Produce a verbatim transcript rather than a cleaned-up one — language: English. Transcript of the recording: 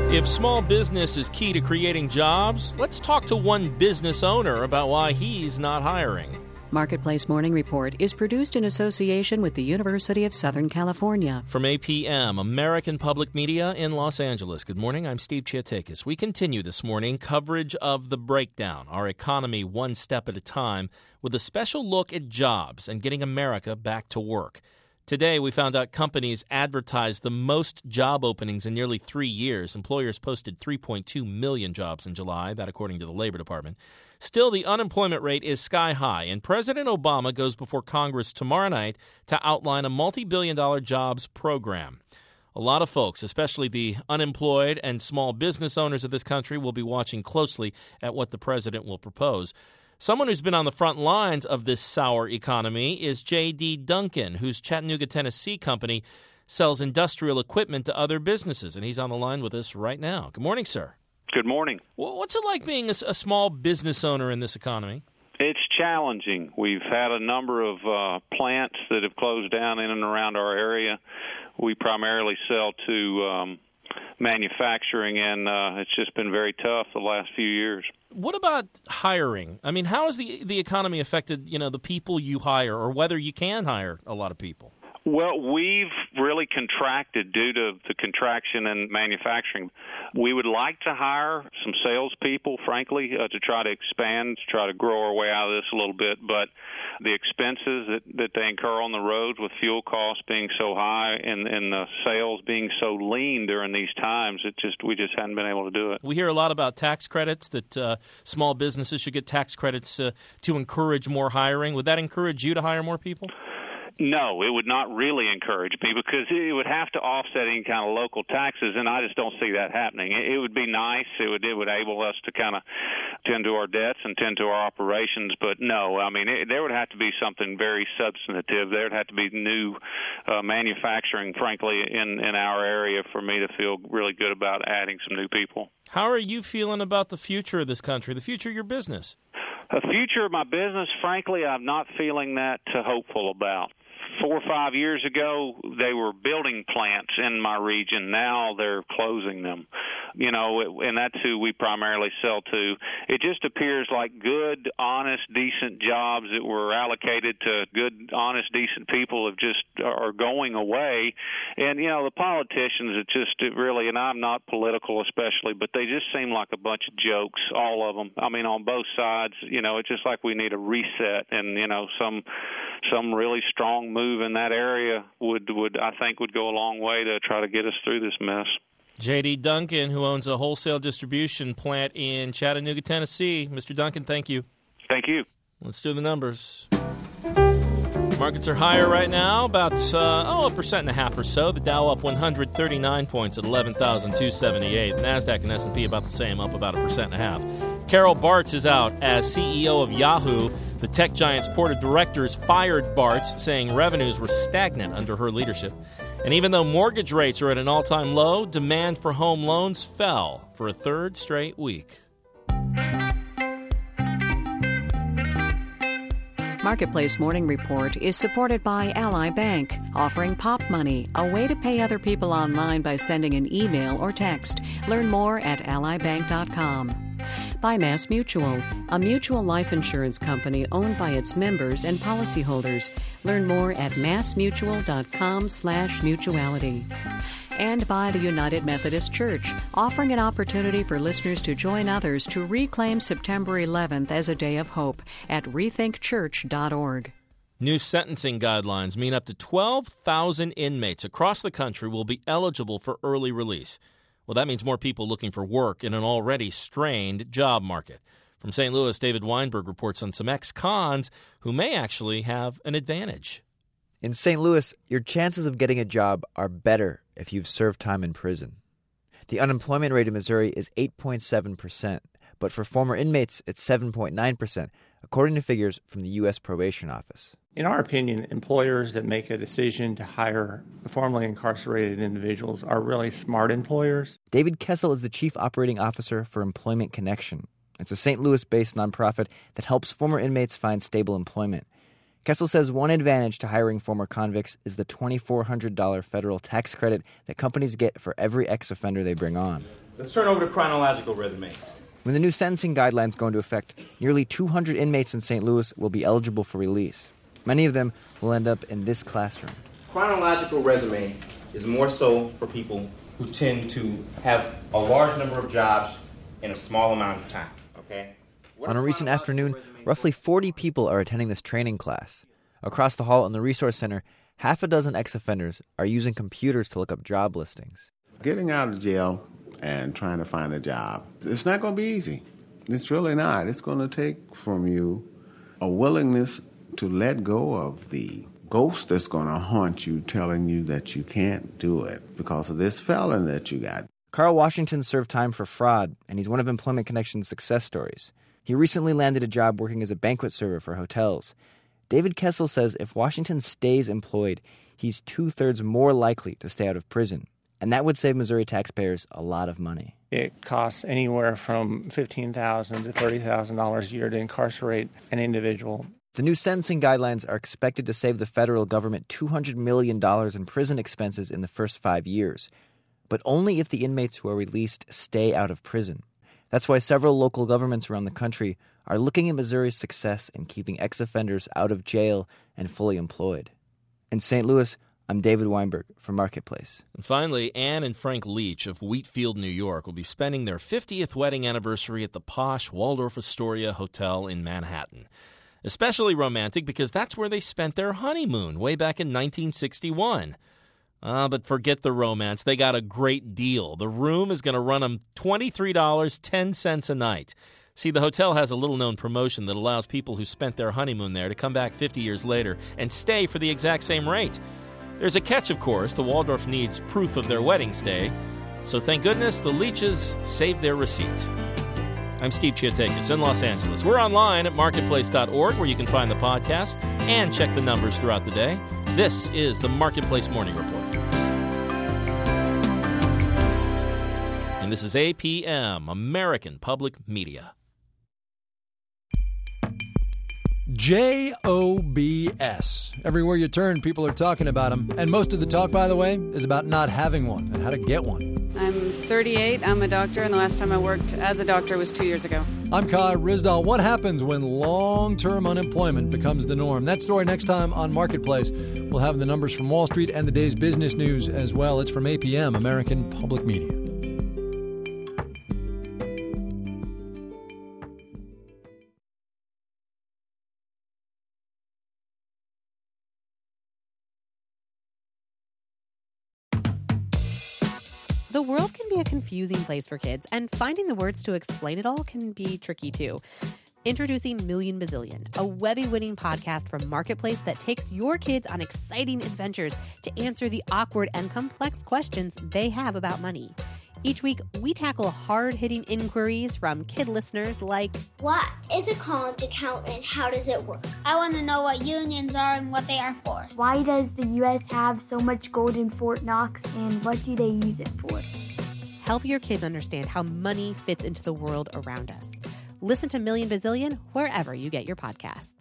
If small business is key to creating jobs, let's talk to one business owner about why he's not hiring. Marketplace Morning Report is produced in association with the University of Southern California. From A P M, American Public Media in Los Angeles. Good morning, I'm Steve Chiatakis. We continue this morning coverage of The Breakdown, our economy one step at a time, with a special look at jobs and getting America back to work. Today, we found out companies advertised the most job openings in nearly three years. Employers posted three point two million jobs in July, that according to the Labor Department. Still, the unemployment rate is sky high, and President Obama goes before Congress tomorrow night to outline a multi-billion dollar jobs program. A lot of folks, especially the unemployed and small business owners of this country, will be watching closely at what the president will propose. Someone who's been on the front lines of this sour economy is J D. Duncan, whose Chattanooga, Tennessee company sells industrial equipment to other businesses, and he's on the line with us right now. Good morning, sir. Good morning. Well, what's it like being a, a small business owner in this economy? It's challenging. We've had a number of uh, plants that have closed down in and around our area. We primarily sell to um, manufacturing, and uh, it's just been very tough the last few years. What about hiring? I mean, how has the the economy affected, you know, the people you hire, or whether you can hire a lot of people? Well, we've really contracted due to the contraction in manufacturing. We would like to hire some salespeople, frankly, uh, to try to expand, to try to grow our way out of this a little bit. But the expenses that, that they incur on the road with fuel costs being so high and, and the sales being so lean during these times, it just we just hadn't been able to do it. We hear a lot about tax credits, that uh, small businesses should get tax credits uh, to encourage more hiring. Would that encourage you to hire more people? No, it would not really encourage me because it would have to offset any kind of local taxes, and I just don't see that happening. It would be nice. It would it would enable us to kind of tend to our debts and tend to our operations, but no. I mean, it, there would have to be something very substantive. There would have to be new uh, manufacturing, frankly, in, in our area for me to feel really good about adding some new people. How are you feeling about the future of this country, the future of your business? The future of my business, frankly, I'm not feeling that uh, hopeful about. Four or five years ago, they were building plants in my region. Now they're closing them. You know, and that's who we primarily sell to. It just appears like good, honest, decent jobs that were allocated to good, honest, decent people have just are going away. And, you know, the politicians, it just it really, and I'm not political especially, but they just seem like a bunch of jokes, all of them. I mean, on both sides, you know, it's just like we need a reset and, you know, some some really strong move in that area would, would I think, would go a long way to try to get us through this mess. J D. Duncan, who owns a wholesale distribution plant in Chattanooga, Tennessee. Mister Duncan, thank you. Thank you. Let's do the numbers. Markets are higher right now, about uh, oh a percent and a half or so. The Dow up one hundred thirty-nine points at eleven thousand two hundred seventy-eight. The Nasdaq and S and P about the same, up about a percent and a half. Carol Bartz is out as C E O of Yahoo. The tech giant's board of directors fired Bartz, saying revenues were stagnant under her leadership. And even though mortgage rates are at an all-time low, demand for home loans fell for a third straight week. Marketplace Morning Report is supported by Ally Bank, offering Pop Money, a way to pay other people online by sending an email or text. Learn more at ally bank dot com. By Mass Mutual, a mutual life insurance company owned by its members and policyholders. Learn more at mass mutual dot com slash mutuality. And by the United Methodist Church, offering an opportunity for listeners to join others to reclaim September eleventh as a day of hope at rethink church dot org. New sentencing guidelines mean up to twelve thousand inmates across the country will be eligible for early release. Well, that means more people looking for work in an already strained job market. From Saint Louis, David Weinberg reports on some ex-cons who may actually have an advantage. In Saint Louis, your chances of getting a job are better if you've served time in prison. The unemployment rate in Missouri is eight point seven percent, but for former inmates, it's seven point nine percent, according to figures from the U S Probation Office. In our opinion, employers that make a decision to hire formerly incarcerated individuals are really smart employers. David Kessel is the Chief Operating Officer for Employment Connection. It's a Saint Louis-based nonprofit that helps former inmates find stable employment. Kessel says one advantage to hiring former convicts is the two thousand four hundred dollars federal tax credit that companies get for every ex-offender they bring on. Let's turn over to chronological resumes. When the new sentencing guidelines go into effect, nearly two hundred inmates in Saint Louis will be eligible for release. Many of them will end up in this classroom. Chronological resume is more so for people who tend to have a large number of jobs in a small amount of time, okay? On a recent afternoon, roughly forty people are attending this training class. Across the hall in the Resource Center, half a dozen ex-offenders are using computers to look up job listings. Getting out of jail and trying to find a job, it's not going to be easy. It's really not. It's going to take from you a willingness to let go of the ghost that's going to haunt you, telling you that you can't do it because of this felon that you got. Carl Washington served time for fraud, and he's one of Employment Connection's success stories. He recently landed a job working as a banquet server for hotels. David Kessel says if Washington stays employed, he's two-thirds more likely to stay out of prison. And that would save Missouri taxpayers a lot of money. It costs anywhere from fifteen thousand dollars to thirty thousand dollars a year to incarcerate an individual. The new sentencing guidelines are expected to save the federal government two hundred million dollars in prison expenses in the first five years. But only if the inmates who are released stay out of prison. That's why several local governments around the country are looking at Missouri's success in keeping ex-offenders out of jail and fully employed. In Saint Louis, I'm David Weinberg for Marketplace. And finally, Ann and Frank Leach of Wheatfield, New York, will be spending their fiftieth wedding anniversary at the posh Waldorf Astoria Hotel in Manhattan. Especially romantic because that's where they spent their honeymoon way back in nineteen sixty-one. Ah, uh, but forget the romance. They got a great deal. The room is going to run them twenty-three dollars and ten cents a night. See, the hotel has a little-known promotion that allows people who spent their honeymoon there to come back fifty years later and stay for the exact same rate. There's a catch, of course. The Waldorf needs proof of their wedding stay. So thank goodness the Leaches saved their receipt. I'm Steve Chiatakis in Los Angeles. We're online at marketplace dot org where you can find the podcast and check the numbers throughout the day. This is the Marketplace Morning Report. And this is A P M, American Public Media. J O B S. Everywhere you turn, people are talking about them. And most of the talk, by the way, is about not having one and how to get one. I'm thirty-eight. I'm a doctor, and the last time I worked as a doctor was two years ago. I'm Kai Rizdal. What happens when long-term unemployment becomes the norm? That story next time on Marketplace. We'll have the numbers from Wall Street and the day's business news as well. It's from A P M, American Public Media. The world can be a confusing place for kids, and finding the words to explain it all can be tricky too. Introducing Million Bazillion, a Webby-winning podcast from Marketplace that takes your kids on exciting adventures to answer the awkward and complex questions they have about money. Each week, we tackle hard-hitting inquiries from kid listeners like, what is a college account and how does it work? I want to know what unions are and what they are for. Why does the U S have so much gold in Fort Knox and what do they use it for? Help your kids understand how money fits into the world around us. Listen to Million Bazillion wherever you get your podcasts.